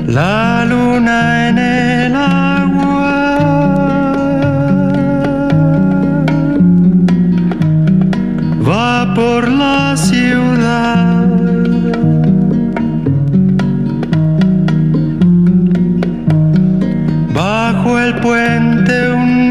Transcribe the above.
La luna en el agua va por la ciudad. Bajo el puente un